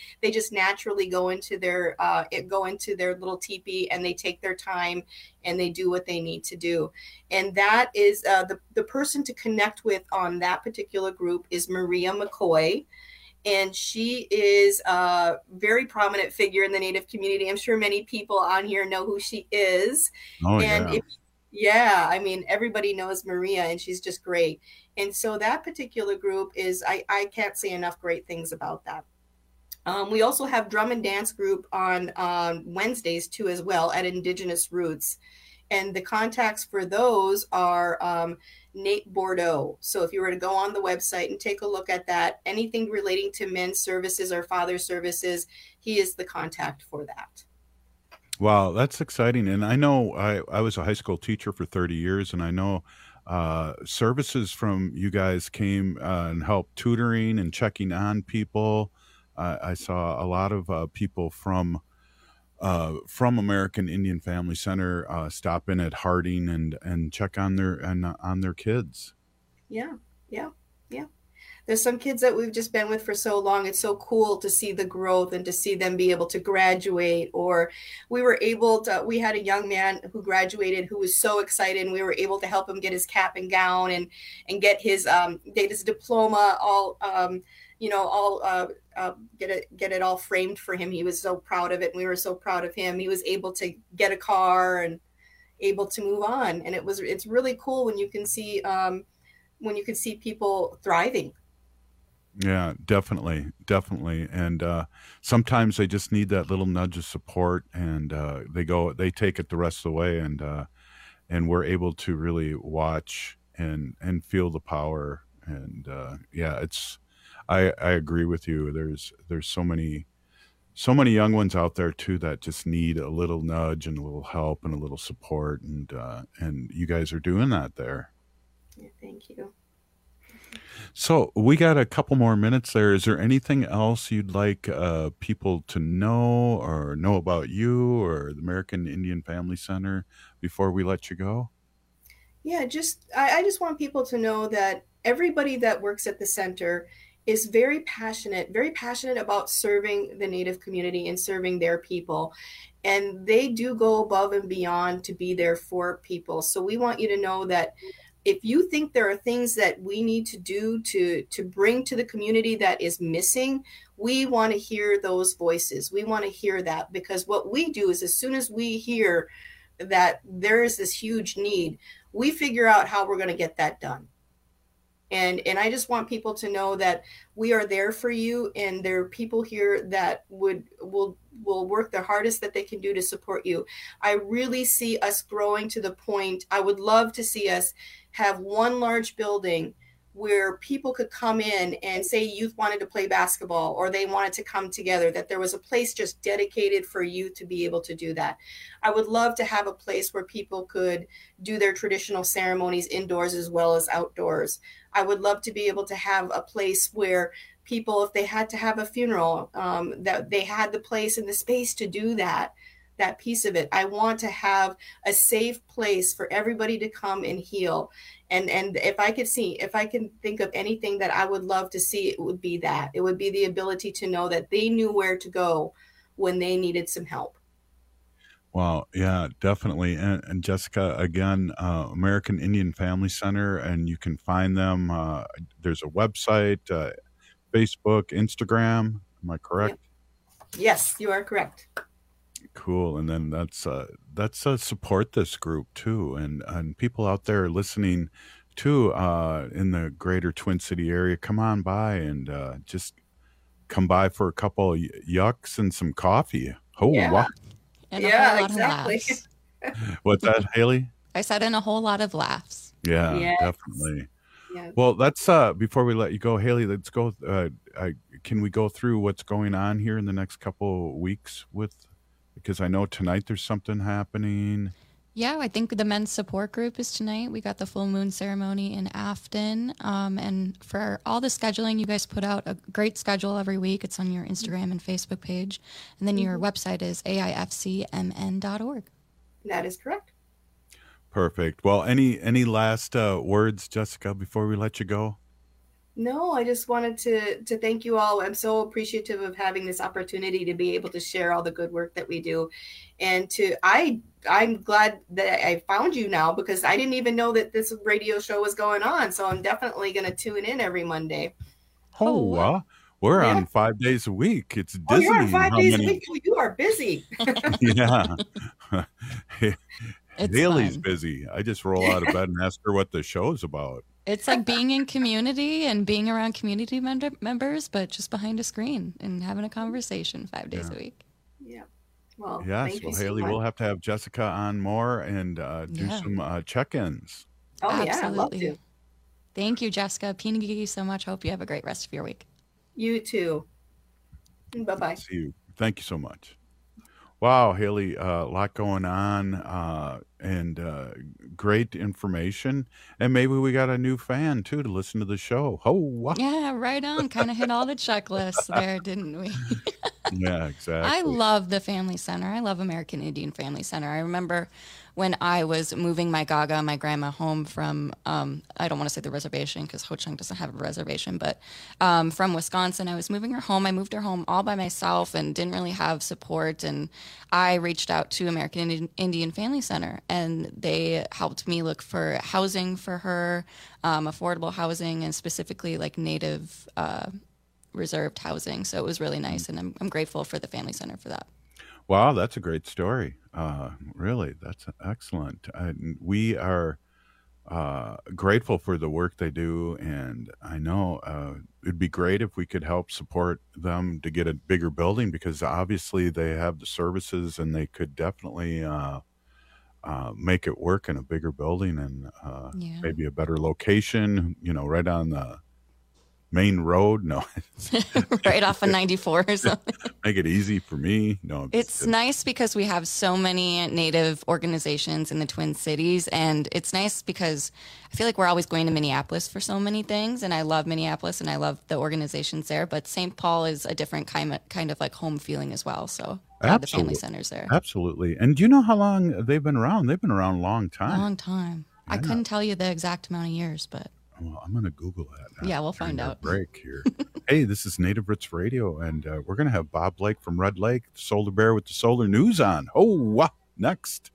they just naturally go into their little teepee, and they take their time and they do what they need to do. And that is the person to connect with on that particular group is Maria McCoy. And she is a very prominent figure in the Native community. I'm sure many people on here know who she is. Oh, and yeah. I mean, everybody knows Maria, and she's just great. And so that particular group is, I can't say enough great things about that. We also have drum and dance group on Wednesdays too, as well, at Indigenous Roots. And the contacts for those are Nate Bordeaux. So if you were to go on the website and take a look at that, anything relating to men's services or father services, he is the contact for that. Wow, that's exciting. And I know I was a high school teacher for 30 years, and I know services from you guys came and helped tutoring and checking on people. I saw a lot of people from American Indian Family Center stop in at Harding and check on their kids. Yeah. There's some kids that we've just been with for so long. It's so cool to see the growth and to see them be able to graduate. Or we had a young man who graduated who was so excited, and we were able to help him get his cap and gown and get his diploma get it all framed for him. He was so proud of it, and we were so proud of him. He was able to get a car and able to move on. And it's really cool when you can see people thriving. Yeah, definitely. And sometimes they just need that little nudge of support, and they take it the rest of the way, and we're able to really watch and feel the power. And I agree with you. There's so many young ones out there too that just need a little nudge and a little help and a little support, and you guys are doing that there. Yeah, thank you. So we got a couple more minutes there. Is there anything else you'd like people to know about you or the American Indian Family Center before we let you go? Yeah, I just want people to know that everybody that works at the center is very passionate about serving the Native community and serving their people. And they do go above and beyond to be there for people. So we want you to know that if you think there are things that we need to do to bring to the community that is missing, we want to hear those voices. We want to hear that, because what we do is as soon as we hear that there is this huge need, we figure out how we're going to get that done. And I just want people to know that we are there for you, and there are people here that will work the hardest that they can do to support you. I really see us growing to the point, I would love to see us have one large building where people could come in and say youth wanted to play basketball or they wanted to come together, that there was a place just dedicated for youth to be able to do that. I would love to have a place where people could do their traditional ceremonies indoors as well as outdoors. I would love to be able to have a place where people, if they had to have a funeral, that they had the place and the space to do that piece of it. I want to have a safe place for everybody to come and heal. And if I can think of anything that I would love to see, it would be that. It would be the ability to know that they knew where to go when they needed some help. Wow. Yeah, definitely. And Jessica, again, American Indian Family Center, and you can find them. There's a website, Facebook, Instagram. Am I correct? Yes, you are correct. Cool. And then that's support this group too. And people out there listening too, in the greater Twin City area, come on by and just come by for a couple of yucks and some coffee. Oh, yeah. Wow. And a whole lot of exactly. laughs. What's that, Haley? I said, and a whole lot of laughs. Yeah, Yes. definitely. Yeah. Well, that's before we let you go, Haley, let's go. Can we go through what's going on here in the next couple of weeks because I know tonight there's something happening. Yeah, I think the men's support group is tonight. We got the full moon ceremony in Afton. And for all the scheduling, you guys put out a great schedule every week. It's on your Instagram and Facebook page. And then your website is aifcmn.org. That is correct. Perfect. Well, any last words, Jessica, before we let you go? No, I just wanted to thank you all. I'm so appreciative of having this opportunity to be able to share all the good work that we do. And I'm glad that I found you now, because I didn't even know that this radio show was going on. So I'm definitely going to tune in every Monday. We're on 5 days a week. It's dizzying. Oh, you're on 5 days a week. You are busy. Yeah. It's Haley's fun. busy. I just roll out of bed and ask her what the show's about. It's like being in community and being around community members, but just behind a screen and having a conversation 5 days a week. Yeah. Well, Yes. thank Well, you so Haley, much. we'll have to have Jessica on more and do some check-ins. Oh, yeah, I'd love Absolutely. to. Thank you, Jessica. Thank you so much. Hope you have a great rest of your week. You too. Bye-bye. See you. Thank you so much. Wow, Haley, a lot going on and great information. And maybe we got a new fan, too, to listen to the show. Oh, wow. Yeah, right on. Kind of hit all the checklists there, didn't we? Yeah, exactly. I love the Family Center. I love American Indian Family Center. I remember when I was moving my Gaga, my grandma, home from, I don't want to say the reservation because Ho Chunk doesn't have a reservation, but from Wisconsin, I was moving her home. I moved her home all by myself and didn't really have support. And I reached out to American Indian Family Center, and they helped me look for housing for her, affordable housing, and specifically like Native reserved housing. So it was really nice, and I'm grateful for the Family Center for that. Wow, that's a great story. Really, that's excellent. We are grateful for the work they do, and I know it'd be great if we could help support them to get a bigger building, because obviously they have the services and they could definitely make it work in a bigger building and maybe a better location, right on the main road. No. Right off of 94 or something. Make it easy for me. No. It's nice because we have so many Native organizations in the Twin Cities, and it's nice because I feel like we're always going to Minneapolis for so many things, and I love Minneapolis and I love the organizations there, but St. Paul is a different kind of like home feeling as well. So the Family Center's there. Absolutely. And do you know how long they've been around? They've been around a long time. Long time. I couldn't tell you the exact amount of years, but well, I'm going to Google that now. Yeah, we'll find out. Break here. Hey, this is Native Roots Radio, and we're going to have Bob Blake from Red Lake, the Solar Bear with the Solar News on. Oh, wow. Next.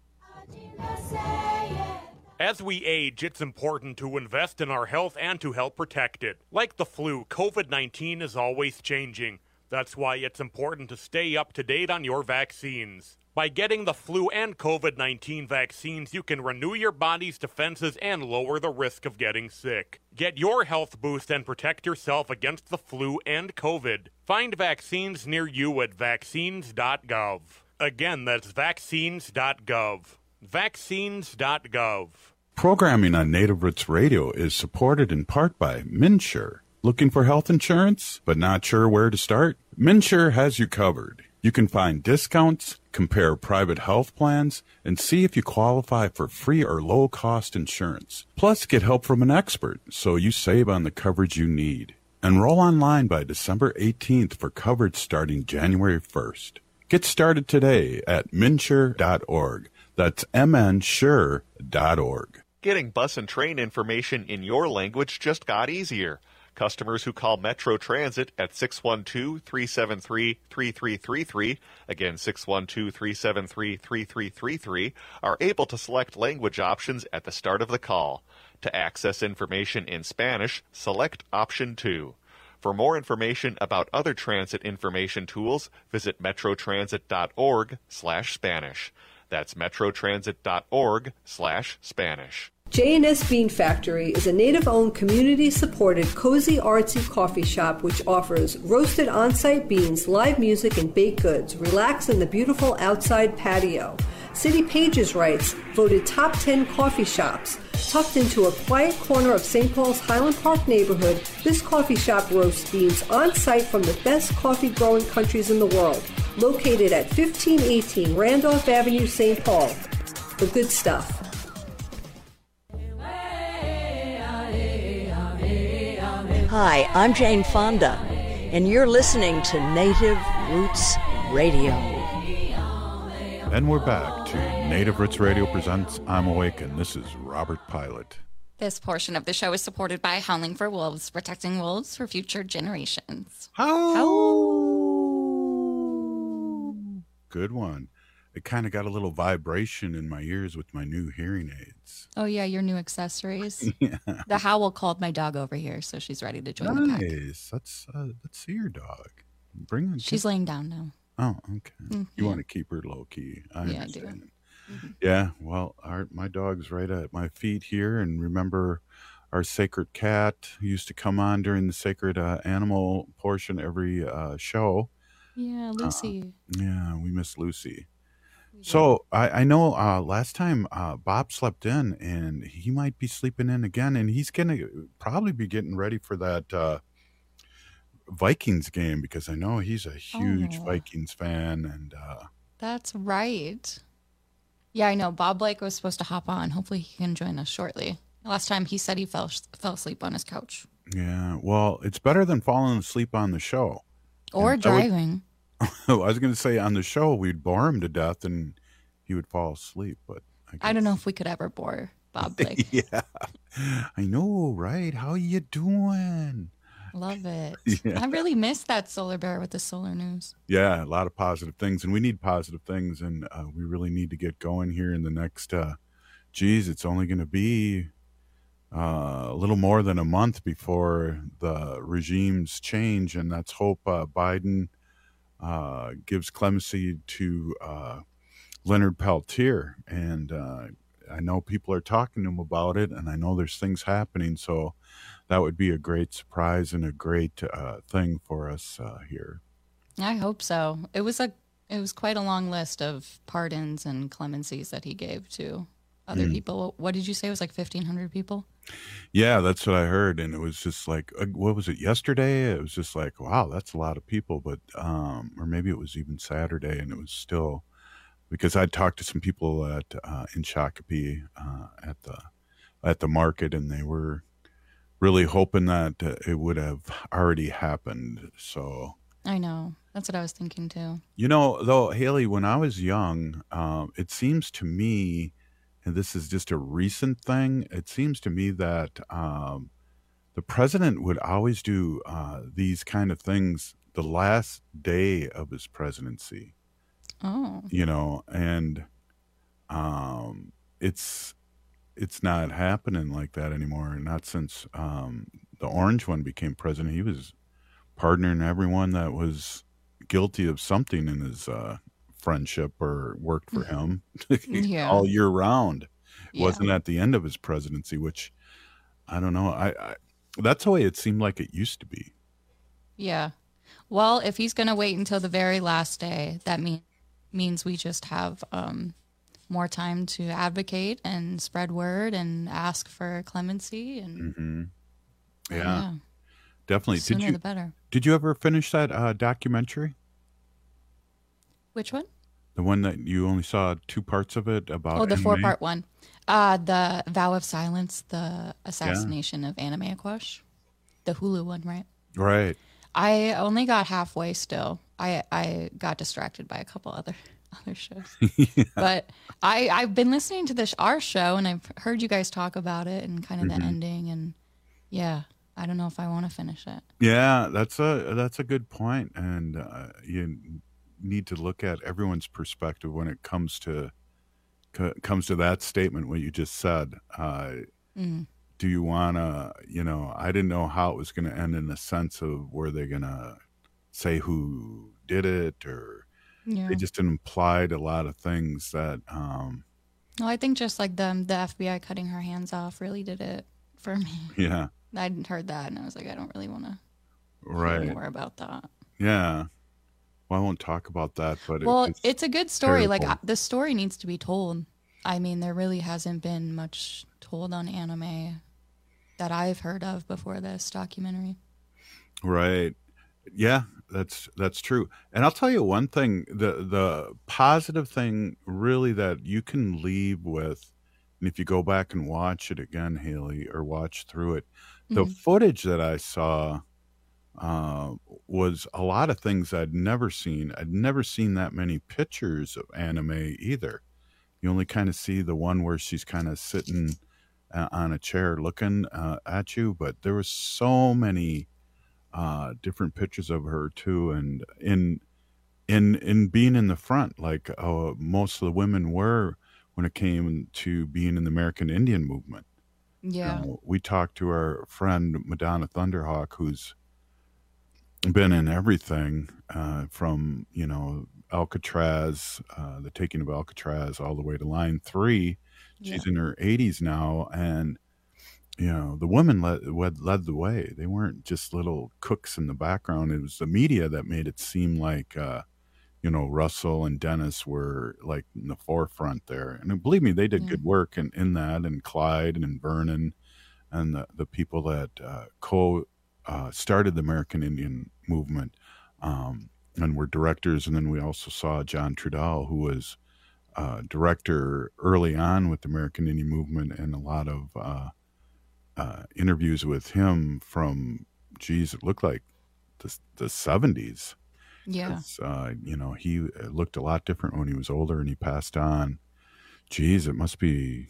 As we age, it's important to invest in our health and to help protect it. Like the flu, COVID-19 is always changing. That's why it's important to stay up to date on your vaccines. By getting the flu and COVID-19 vaccines, you can renew your body's defenses and lower the risk of getting sick. Get your health boost and protect yourself against the flu and COVID. Find vaccines near you at vaccines.gov. Again, that's vaccines.gov. Vaccines.gov. Programming on Native Roots Radio is supported in part by MNsure. Looking for health insurance, but not sure where to start? MNsure has you covered. You can find discounts, compare private health plans, and see if you qualify for free or low-cost insurance. Plus, get help from an expert so you save on the coverage you need. Enroll online by December 18th for coverage starting January 1st. Get started today at mnsure.org. That's mnsure.org. Getting bus and train information in your language just got easier. Customers who call Metro Transit at 612-373-3333, again 612-373-3333, are able to select language options at the start of the call. To access information in Spanish, select option 2. For more information about other transit information tools, visit metrotransit.org/Spanish. That's metrotransit.org/Spanish. J&S Bean Factory is a native-owned, community-supported, cozy, artsy coffee shop which offers roasted on-site beans, live music, and baked goods. Relax in the beautiful outside patio. City Pages writes, voted top 10 coffee shops. Tucked into a quiet corner of St. Paul's Highland Park neighborhood, this coffee shop roasts beans on-site from the best coffee-growing countries in the world. Located at 1518 Randolph Avenue, St. Paul. The good stuff. Hi, I'm Jane Fonda, and you're listening to Native Roots Radio. And we're back to Native Roots Radio presents I'm Awake, and this is Robert Pilot. This portion of the show is supported by Howling for Wolves, protecting wolves for future generations. Good one. It kind of got a little vibration in my ears with my new hearing aids. Oh, yeah, your new accessories. Yeah. The Howl called my dog over here, so she's ready to join the pack. Nice. Let's see your dog. Bring her. She's laying down now. Oh, okay. You want to keep her low key. I do. understand. Yeah, well, my dog's right at my feet here, and remember our sacred cat who used to come on during the sacred animal portion every show. Yeah, Lucy. Yeah, we miss Lucy. So I know last time Bob slept in, and he might be sleeping in again, and he's going to probably be getting ready for that Vikings game, because I know he's a huge Vikings fan. And that's right. Yeah, I know. Bob Blake was supposed to hop on. Hopefully he can join us shortly. Last time he said he fell asleep on his couch. Yeah, well, it's better than falling asleep on the show. Or driving. I was going to say on the show, we'd bore him to death and he would fall asleep. But I don't know if we could ever bore Bob Blake. Yeah, I know, right? How you doing? Love it. Yeah. I really missed that solar bear with the solar news. Yeah, a lot of positive things, and we need positive things, and we really need to get going here in the next, it's only going to be a little more than a month before the regimes change, and let's hope Biden gives clemency to Leonard Peltier, and I know people are talking to him about it, and I know there's things happening, so that would be a great surprise and a great thing for us here. I hope so. It was quite a long list of pardons and clemencies that he gave to other people. What did you say? It was like 1,500 people? Yeah, that's what I heard. And it was just like, what was it, yesterday? It was just like, wow, that's a lot of people. But, or maybe it was even Saturday, and it was still, because I talked to some people in Shakopee at the market, and they were really hoping that it would have already happened. So I know. That's what I was thinking too. You know, though, Haley, when I was young, it seems to me, and this is just a recent thing, it seems to me that the president would always do these kind of things the last day of his presidency. Oh. You know, and it's not happening like that anymore. Not since the orange one became president. He was pardoning everyone that was guilty of something in his friendship or worked for him all year round. It wasn't at the end of his presidency, which I don't know. I that's the way it seemed like it used to be. Yeah. Well, if he's going to wait until the very last day, that means we just have more time to advocate and spread word and ask for clemency. And yeah, definitely. The sooner the better. Did you ever finish that documentary? Which one? The one that you only saw 2 parts of it about. The 4-part one. The Vow of Silence, the assassination of Anna Mae Aquash. The Hulu one, right? Right. I only got halfway still. I got distracted by a couple other shows. But I've been listening to our show, and I've heard you guys talk about it and kind of the ending, and I don't know if I want to finish it. Yeah, that's a good point, and you need to look at everyone's perspective when it comes to that statement, what you just said. Do you want to, I didn't know how it was going to end in the sense of were they going to say who did it, or they just implied a lot of things that. Well, I think just like the FBI cutting her hands off really did it for me. Yeah. I heard that, and I was like, I don't really want to hear more about that. Yeah. Well, I won't talk about that, but it's a good story. terrible. Like the story needs to be told. I mean, there really hasn't been much told on Anna Mae that I've heard of before this documentary. Right. Yeah, that's true. And I'll tell you one thing, the positive thing really that you can leave with, and if you go back and watch it again, Haley, or watch through it, the footage that I saw was a lot of things I'd never seen. I'd never seen that many pictures of Anna Mae either. You only kind of see the one where she's kind of sitting on a chair looking at you, but there was so many different pictures of her too, and in being in the front, like most of the women were when it came to being in the American Indian movement. Yeah. We talked to our friend Madonna Thunderhawk, who's been in everything from, Alcatraz, the taking of Alcatraz, all the way to Line 3. She's in her 80s now, and the women led the way. They weren't just little cooks in the background. It was the media that made it seem like Russell and Dennis were like in the forefront there. And believe me, they did good work in that, and Clyde and Vernon and the people that started the American Indian movement and were directors. And then we also saw John Trudell, who was director early on with the American Indian movement, and a lot of interviews with him from, it looked like the 70s. Yeah. He looked a lot different when he was older, and he passed on. It must be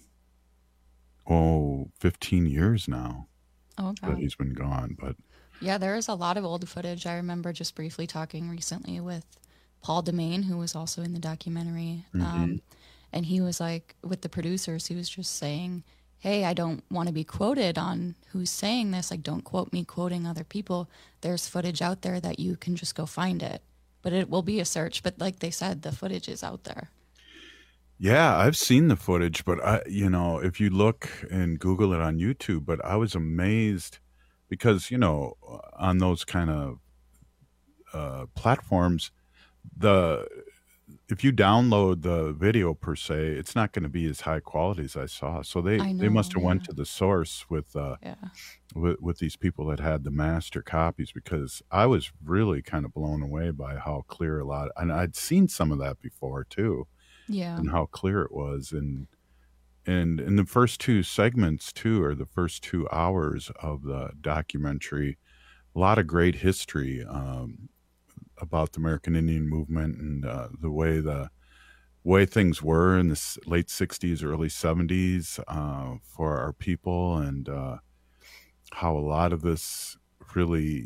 15 years now that he's been gone. But yeah, there is a lot of old footage. I remember just briefly talking recently with Paul Demain, who was also in the documentary. And he was like, with the producers, he was just saying, hey, I don't want to be quoted on who's saying this. Like, don't quote me quoting other people. There's footage out there that you can just go find it. But it will be a search. But like they said, the footage is out there. Yeah, I've seen the footage, but if you look and Google it on YouTube, but I was amazed because, on those kind of platforms, if you download the video per se, it's not going to be as high quality as I saw. So they must have went to the source with these people that had the master copies, because I was really kind of blown away by how clear and I'd seen some of that before too. Yeah. And how clear it was. And in the first two segments too, or the first 2 hours of the documentary, a lot of great history about the American Indian movement, and the way things were in the late 60s, early 70s for our people, and how a lot of this really,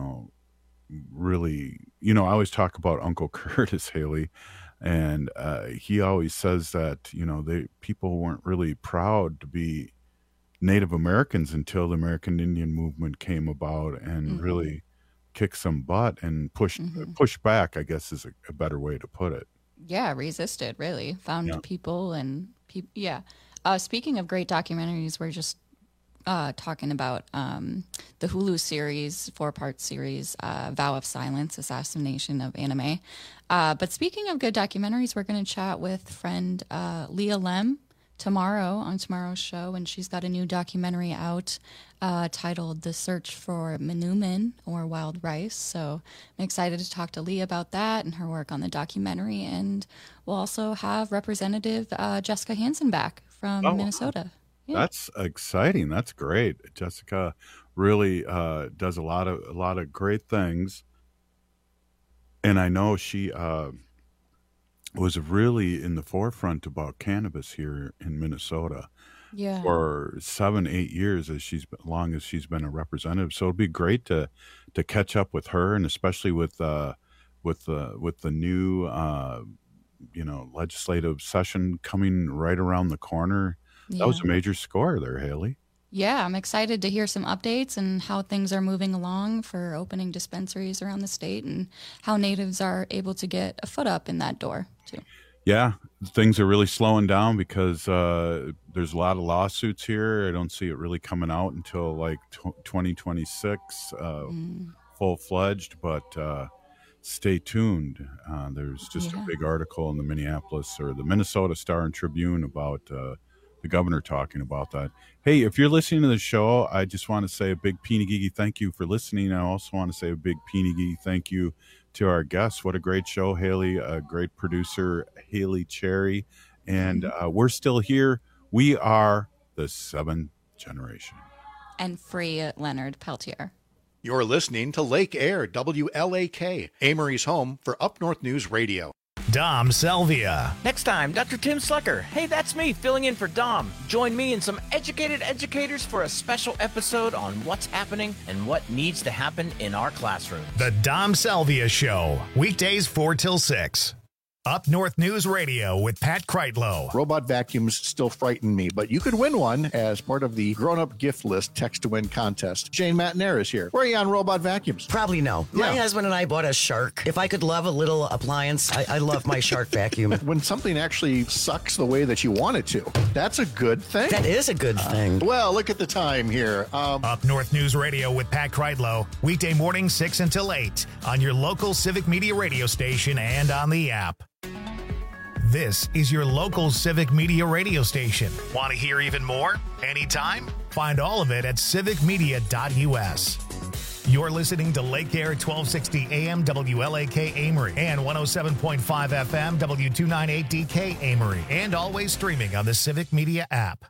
I always talk about Uncle Curtis Haley, and he always says that, people weren't really proud to be Native Americans until the American Indian movement came about and really kick some butt and push back, I guess is a better way to put it. Yeah, resisted, really. Found people and yeah. Speaking of great documentaries, we're just talking about the Hulu series, 4-part series, Vow of Silence, Assassination of Anna May. But speaking of good documentaries, we're going to chat with friend Leah Lem tomorrow on tomorrow's show, and she's got a new documentary out titled The Search for Manoomin, or Wild Rice. So I'm excited to talk to Leah about that and her work on the documentary, and we'll also have Representative Jessica Hansen back from Minnesota. Yeah. That's exciting. That's great. Jessica really does a lot of great things, and I know she was really in the forefront about cannabis here in Minnesota for 7-8 years, long as she's been a representative. So it'd be great to catch up with her, and especially with the new legislative session coming right around the corner. That was a major score there, Haley. Yeah, I'm excited to hear some updates and how things are moving along for opening dispensaries around the state, and how natives are able to get a foot up in that door too. Yeah, things are really slowing down because there's a lot of lawsuits here. I don't see it really coming out until like 2026, full-fledged, but stay tuned. There's just a big article in the Minnesota Star and Tribune about the governor talking about that. Hey, if you're listening to the show, I just want to say a big Peenagigi thank you for listening. I also want to say a big Peenagigi thank you to our guests. What a great show, Haley, a great producer, Haley Cherry. And we're still here. We are the 7th generation. And free Leonard Peltier. You're listening to Lake Air, WLAK, Amory's home for Up North News Radio. Dom Selvia. Next time, Dr. Tim Slucker. Hey, that's me, filling in for Dom. Join me and some educated educators for a special episode on what's happening and what needs to happen in our classroom. The Dom Selvia Show, weekdays 4 till 6. Up North News Radio with Pat Kreitlow. Robot vacuums still frighten me, but you could win one as part of the grown-up gift list text-to-win contest. Jane Matnair is here. Where are you on robot vacuums? Probably no. Yeah. My husband and I bought a Shark. If I could love a little appliance, I love my Shark vacuum. When something actually sucks the way that you want it to, that's a good thing. That is a good thing. Well, look at the time here. Up North News Radio with Pat Kreitlow, weekday morning 6 until 8 on your local Civic Media radio station and on the app. This is your local Civic Media radio station. Want to hear even more? Anytime? Find all of it at civicmedia.us. You're listening to Lake Air 1260 AM WLAK Amory and 107.5 FM W298DK Amory, and always streaming on the Civic Media app.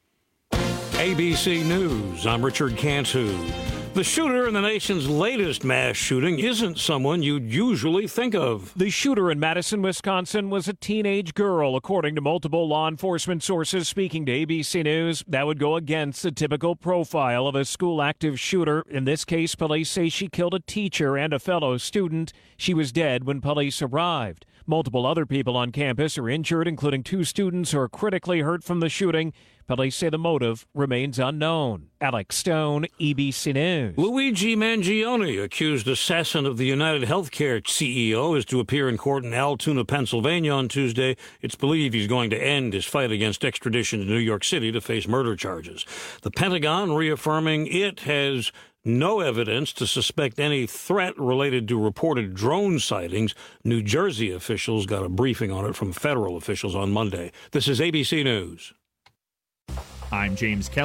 ABC News, I'm Richard Cantu. The shooter in the nation's latest mass shooting isn't someone you'd usually think of. The shooter in Madison, Wisconsin was a teenage girl, according to multiple law enforcement sources speaking to ABC News. That would go against the typical profile of a school active shooter. In this case, police say she killed a teacher and a fellow student. She was dead when police arrived. Multiple other people on campus are injured, including 2 students who are critically hurt from the shooting. Police say the motive remains unknown. Alex Stone, ABC News. Luigi Mangione, accused assassin of the United Healthcare CEO, is to appear in court in Altoona, Pennsylvania on Tuesday. It's believed he's going to end his fight against extradition to New York City to face murder charges. The Pentagon reaffirming it has no evidence to suspect any threat related to reported drone sightings. New Jersey officials got a briefing on it from federal officials on Monday. This is ABC News. I'm James Kelly.